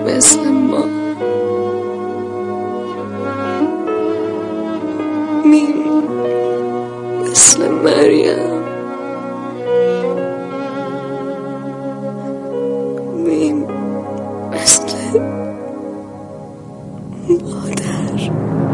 مثل ما میم مثل مریم میم مثل مادر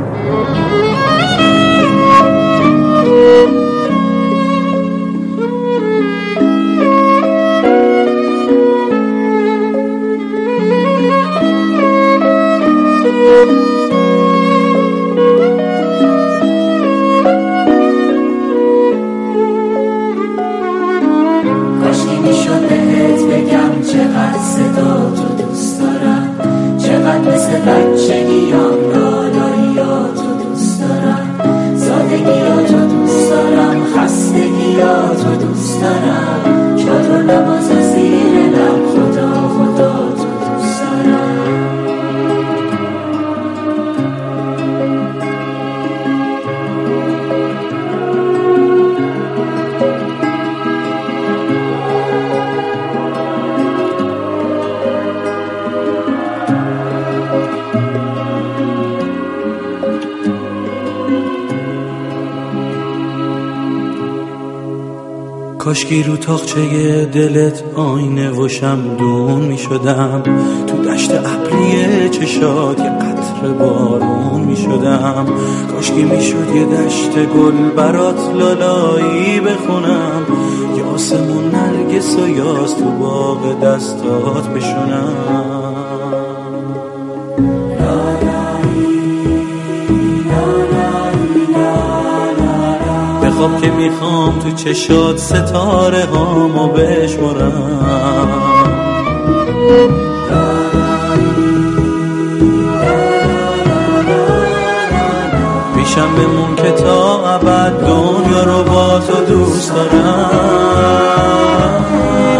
کاشکی میشد بهت بگم چقدر صدا تو دوست دارم، چقدر مثل بچگیام لالاییاتو دوست دارم، سادگیاتو دوست دارم، خستگیاتو دوست دارم، چادر نماز زیر لب خدا خدا تو دوست دارم. کاشکی رو تاقچه دلت آینه و شمدون می شدم، تو دشت ابری چشات یه قطره بارون می شدم. کاشکی می شد یه دشت گل برات لالایی بخونم، یه آسمون نرگس و یاس تو باغ دستات بشونم. خواب که میخوام تو چشات ستاره هامو بشمرم، پیشم بمون که تا ابد دنیا رو با تو دوست دارم.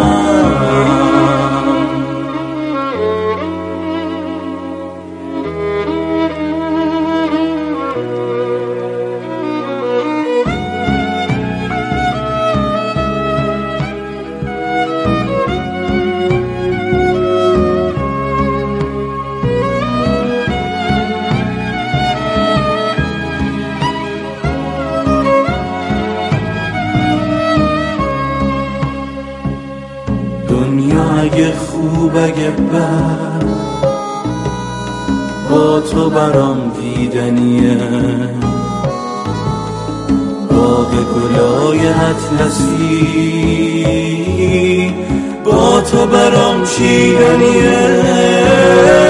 دنیا اگه خوب اگه بد با تو برام دیدنیه، باغ گلای اطلسی با تو برام چیدنیه.